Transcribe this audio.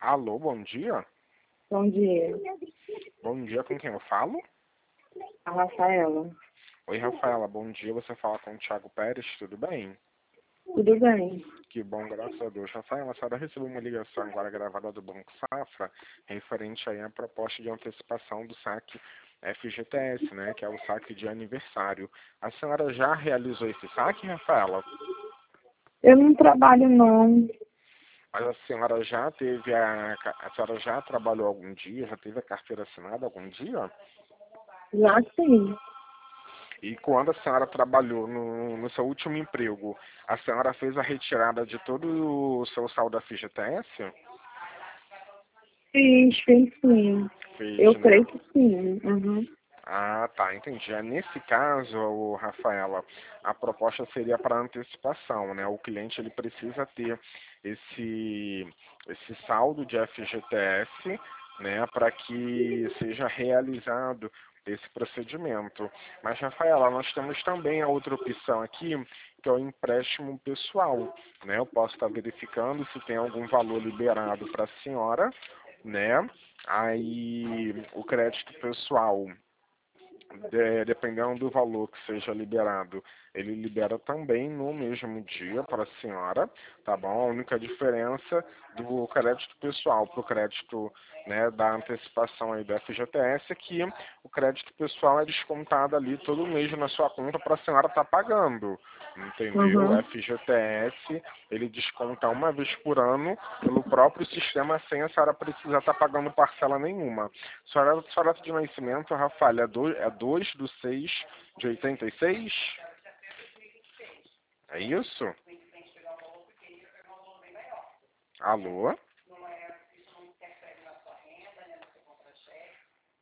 Alô, bom dia. Bom dia, Bom dia, com quem eu falo? a Rafaela. Oi, Rafaela, bom dia. Você fala com o Thiago Pérez, tudo bem? Tudo bem? Que bom, graças a Deus. Rafaela, a senhora recebeu uma ligação agora gravada do Banco Safra, referente aí à proposta de antecipação do saque FGTS, né, que é o saque de aniversário. A senhora já realizou esse saque, Rafaela? Eu não trabalho não. Mas a senhora já teve a senhora já trabalhou algum dia, já teve a carteira assinada algum dia? Já sim. E quando a senhora trabalhou no seu último emprego, a senhora fez a retirada de todo o seu saldo FGTS? Fiz sim. Fez, Eu né? creio que sim. Uhum. Ah, tá, entendi. Nesse caso, Rafaela, a proposta seria para antecipação, né? O cliente ele precisa ter esse saldo de FGTS, né, para que seja realizado esse procedimento. Mas, Rafaela, nós temos também a outra opção aqui, que é o empréstimo pessoal, né? Eu posso estar verificando se tem algum valor liberado para a senhora, né? Aí, o crédito pessoal dependendo do valor que seja liberado, ele libera também no mesmo dia para a senhora, tá bom? A única diferença do crédito pessoal para o crédito, né, da antecipação aí do FGTS é que o crédito pessoal é descontado ali todo mês na sua conta para a senhora estar pagando, entendeu? O Uhum. FGTS, ele desconta uma vez por ano pelo próprio sistema sem a senhora precisar estar pagando parcela nenhuma. Sua data de nascimento, Rafael, é 2/6 de 86? É isso? Alô?